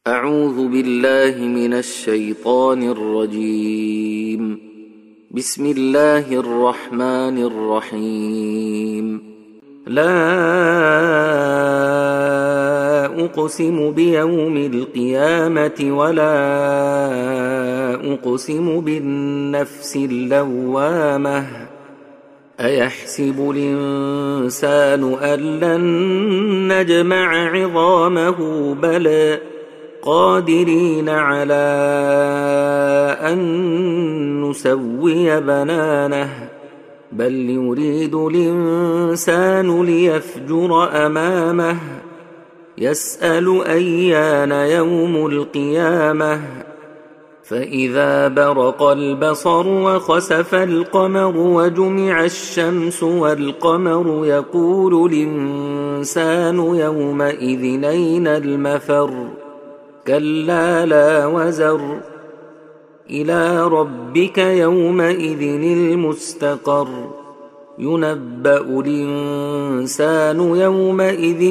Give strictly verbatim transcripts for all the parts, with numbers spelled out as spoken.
أعوذ بالله من الشيطان الرجيم. بسم الله الرحمن الرحيم. لا أقسم بيوم القيامة ولا أقسم بالنفس اللوامة أيحسب الإنسان أن لن نجمع عظامه بلى قادرين على أن نسوي بنانه بل يريد الإنسان ليفجر أمامه يسأل أيان يوم القيامة فإذا برق البصر وخسف القمر وجمع الشمس والقمر يقول الإنسان يومئذ أين المفر كلا لا وزر إلى ربك يومئذ المستقر ينبأ الإنسان يومئذ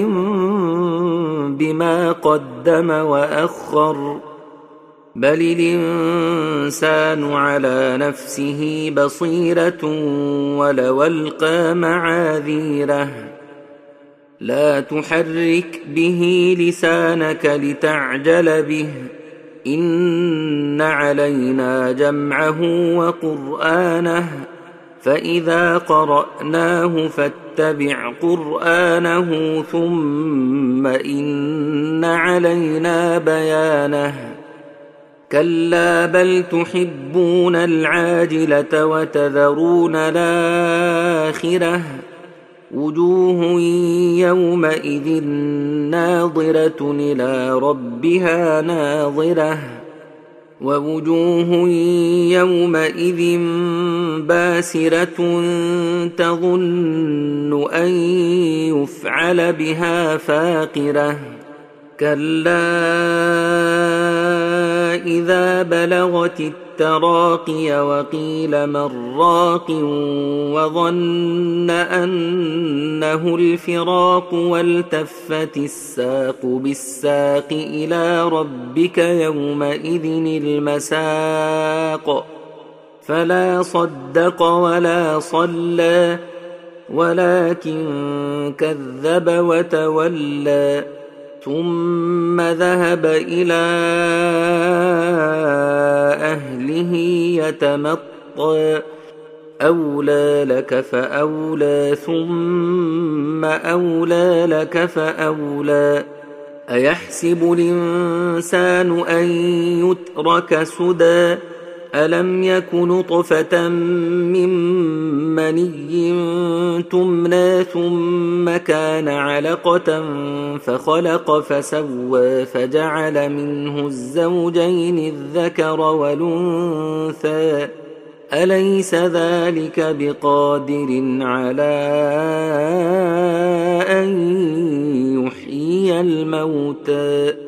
بما قدم وأخر بل الإنسان على نفسه بصيرة ولو ألقى معاذيره لا تحرك به لسانك لتعجل به إن علينا جمعه وقرآنه فإذا قرأناه فاتبع قرآنه ثم إن علينا بيانه كلا بل تحبون العاجلة وتذرون الآخرة وجوه يومئذ ناظرة إلى ربها ناظرة ووجوه يومئذ باسرة تظن أن يفعل بها فاقرة كلا إذا بلغت التراقي وقيل من راق وظن أنه الفراق والتفت الساق بالساق إلى ربك يومئذ المساق فلا صدق ولا صلى ولكن كذب وتولى ثم ذهب إلى أهله يتمطى أولى لك فأولى ثم أولى لك فأولى أيحسب الإنسان أن يترك سدى ألم يك نطفة من مني تمنى ثم كان علقة فخلق فسوى فجعل منه الزوجين الذكر والأنثى أليس ذلك بقادر على أن يحيي الموتى